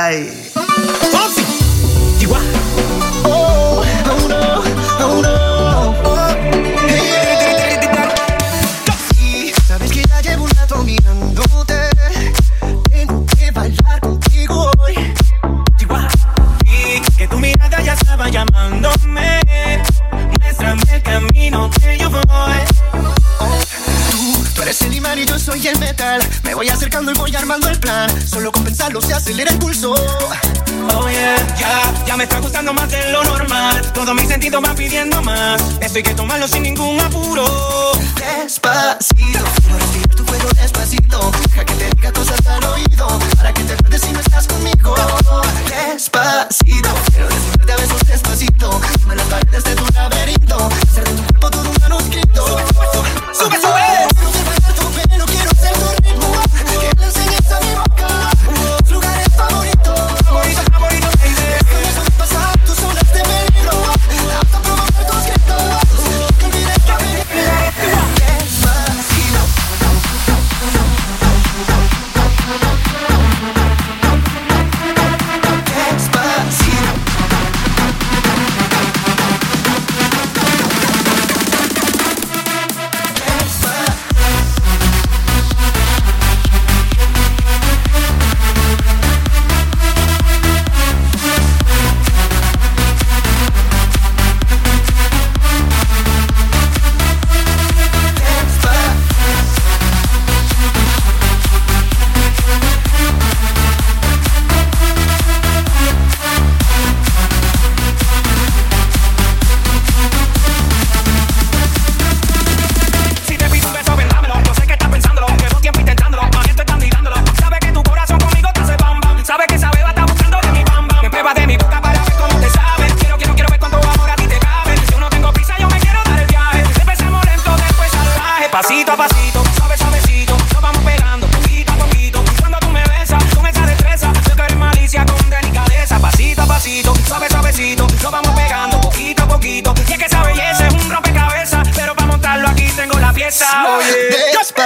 Ay. Oh, sí. Chihuahua. Oh, oh no, oh no. Y sabes que ya llevo un rato mirándote. Tengo que bailar contigo hoy. Chihuahua. Y que tu mirada ya estaba llamándome. Muéstrame el camino que yo voy. Tú eres el imán y yo soy el metal. Me voy acercando y voy armando el plan. Solo con pensarlo se acelera el pulso. Oh yeah, ya me está gustando más de lo normal. Todos mis sentidos van pidiendo más. Esto hay que tomarlo sin ningún apuro. Despacito, quiero respirar tu cuello despacito. Deja que te diga cosas al oído, para que te acuerdes si no estás conmigo. Despacito, quiero desnudarte a besos despacito. Dime las paredes de tu laberinto, hacer de tu cuerpo todo un manuscrito. Sube, sube. Quiero ser bailar tu pelo, quiero ser tu ritmo. Que le enseñes a mi boca tus lugares favoritos. Favorito, baby. Déjame pasar tus olas de peligro, hasta provocar tus gritos. Que olvides que me despacito. Si te pido un beso, ven, dámelo. Yo sé que estás pensándolo, llevo tiempo intentándolo. Mami, estoy tan digándolo. Sabe que tu corazón conmigo te hace bam bam. Sabe que esa beba está buscando de mi bam bam. Me pruebas de mi boca para ver cómo te sabe. Quiero ver cuánto amor a ti te cabe. Yo no tengo prisa, yo me quiero dar el viaje. Empecemos lento, después salvaje. Pasito a pasito, suave, suavecito. Nos vamos pegando poquito a poquito. Cuando tú me besas con esa destreza, yo que eres malicia con delicadeza. Pasito a pasito, suave, suavecito. Nos vamos pegando poquito a poquito. Y es que esa belleza es un rompecabezas, pero para montarlo aquí tengo la pieza. Oye.